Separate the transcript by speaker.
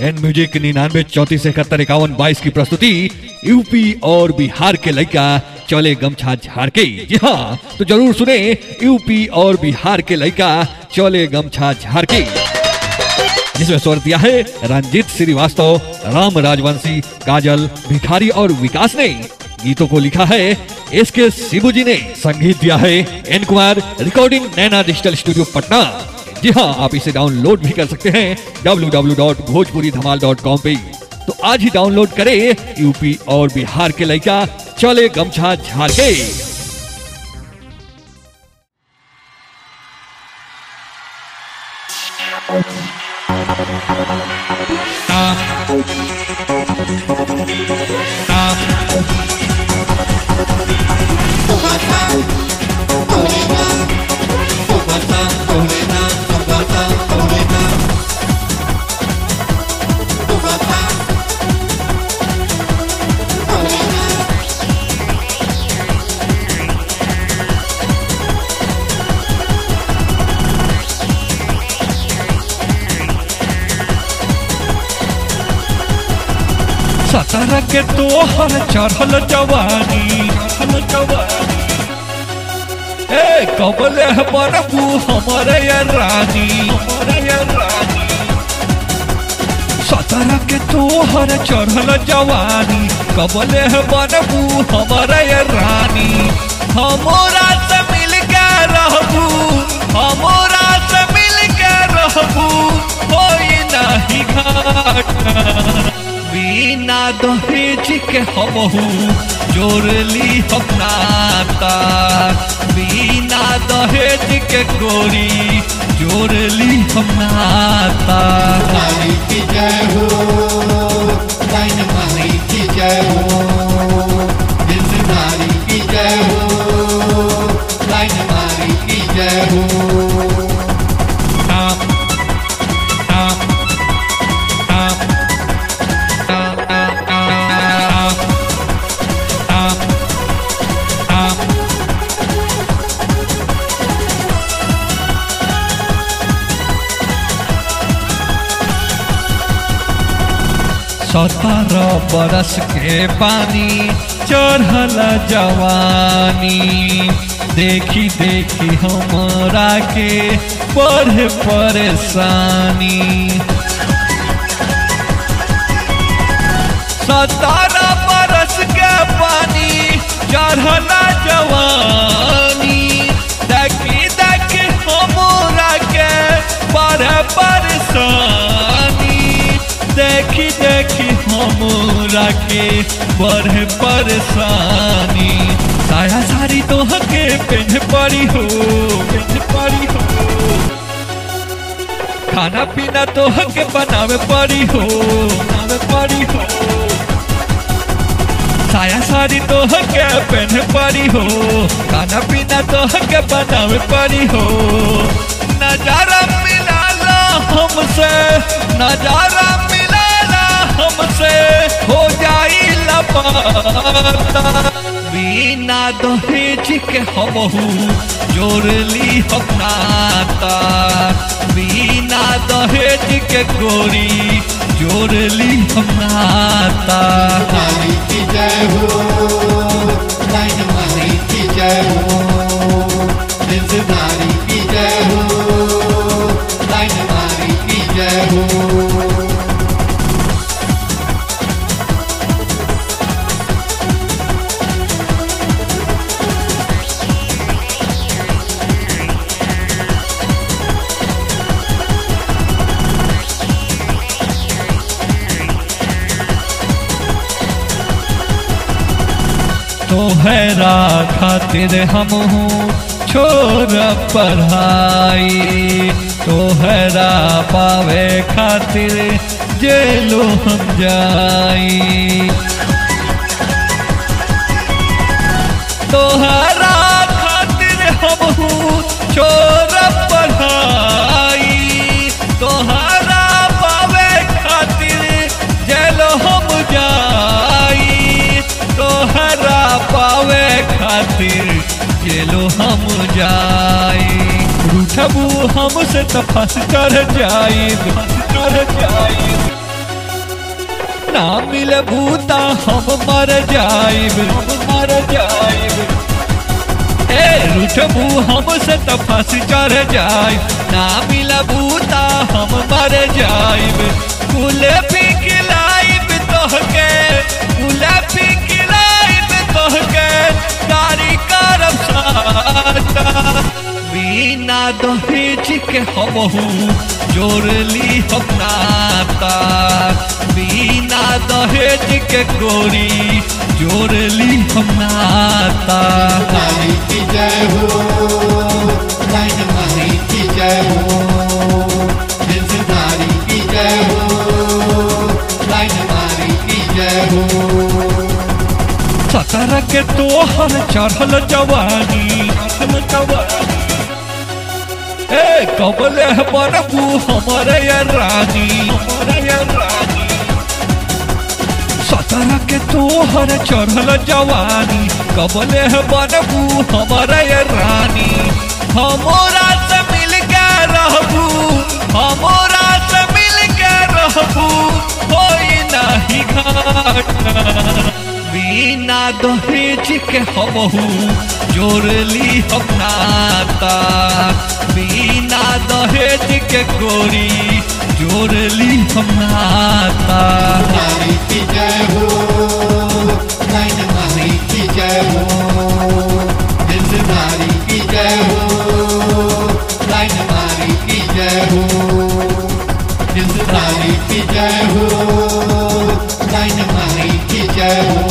Speaker 1: N music 99 34 71 51 22 की प्रस्तुति UP और बिहार के लड़का चले गमछा झाड़ के। जी हाँ, तो जरूर सुने यूपी और बिहार के लड़का चले गमछा झाड़ के, जिसमें स्वर दिया है रंजीत श्रीवास्तव, राम राजवंशी, काजल भिखारी और विकास ने। गीतों को लिखा है एसके शिबू जी ने, संगीत दिया है N Kumar, recording Naina digital studio Patna. जी हाँ, आप इसे डाउनलोड भी कर सकते हैं www.bhojpuridhamal.com पे। तो आज ही डाउनलोड करें यूपी और बिहार के लड़का चले गमछा झाड़ के।
Speaker 2: सतारा के तोहर चढ़ल जवानी, ए कबले बरबू हमारे रानी, सतारा के तोहर चढ़ल जवानी, कबले बरबू हमारे रानी। हमरा से मिल के रहबू, हमरा से मिल के रहबू, कोई नहीं घाटा। बिना दहेज के हमहू जोड़ली हम नाता, बिना दहेज के गोरी जोड़ली हम नाता।
Speaker 3: नारी की जय हो, लाइन मारी की जय हो, जिस नारी की जय हो, लाइन मारी की जय हो।
Speaker 2: सतारा बरस के पानी चढ़ल जवानी, देखी देखी हमरा के बढ़े परेशानी। सतारा बरस के पानी चढ़ल जवानी, देखी देखी हमरा के बढ़े परेशानी, देखी देखी हमरा के बढ़े परेशानी। साया साड़ी तो हके पहन पड़ी हो, खाना पीना तो हके बनावे पड़ी हो। साया साड़ी तो हके पहन पड़ी हो, खाना पीना तो हके बनावे पड़ी हो। नजारा मिला ला हमसे, नजारा हमसे हो जाई लापता। बिना दहेज के हमहू जोड़ली हम नाता, बिना दहेज के गोरी जोड़ली हम नाता।
Speaker 3: नारी की जय हो, लाइन मारी की जय हो, जिस नारी की जय हो, लाइन मारी की जय हो।
Speaker 2: तोहरा खातिर हमहू छोड़ पढ़ाई, तोहरा पावे खातिर जेलो हम जाई। तोहरा खातिर हमहू छोड़ पढ़ाई, तोहरा पावे खातिर जेलो हम जाई। तोहरा पावे खातिर जेलो हम जाई। रूठबू हमसे तो फंस कर जाई। ना मिले भूता हम मर जाइब, मर जाइब। ए रूठबू हमसे तो फांसी चढ़ जाए, ना मिले भूता हम मर जाइब। कुले पी खिलाइब तोहके, कुले पी खिलाइब तोहके, गाड़ी करब साटा। बिना दहेज के हमहू जोड़ली हम नाता, बिना दहेज के गोरी जोड़ली हम नाता।
Speaker 3: नारी की जय हो, लाइन मारी की जय हो, जिस नारी की जय हो, लाइन मारी की जय हो।
Speaker 2: 17 के तोहर चढ़ल जवानी, चढ़ल जवानी। ए कबले बनबू हमारे रानी, हमारे रानी। 17 के तोहर चढ़ल जवानी, कबले बनबू हमारे रानी। हमरा से मिल के रहबू, हमरा से मिल के रहबू, कोई नहीं घाटा। बिना दहेज के हमहू जोड़ली हम नाता, बिना दहेज के गोरी जोड़ली हम नाता।
Speaker 3: नारी की जय हो, लाइन मारी की जय हो, जिस नारी की जय हो, लाइन मारी की जय हो, जिस नारी की जय हो, लाइन मारी की जय हो।